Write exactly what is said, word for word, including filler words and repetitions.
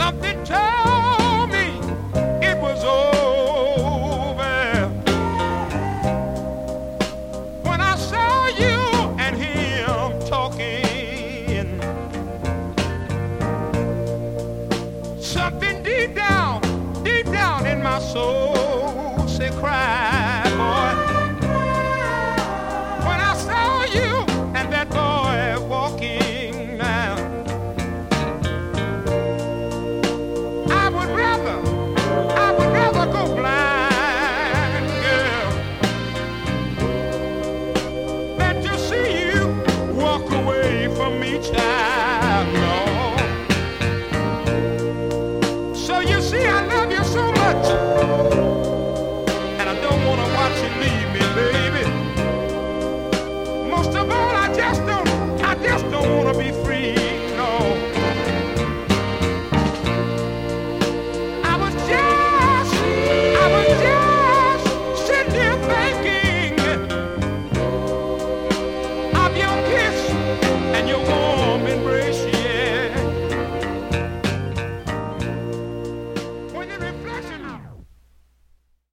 Something told me it was over. When I saw you and him talking, something deep down, deep down in my soul said, cry, boy. When I saw you and that boy walking now, I would rather, I would rather go blind, girl, than to see you walk away from me, child, no. So you see, I love you so much, and I don't want to watch you leave me, baby. Most of all, I just don't, I just don't want to be free, no. I was just, I was just sitting here thinking of your kiss and your warm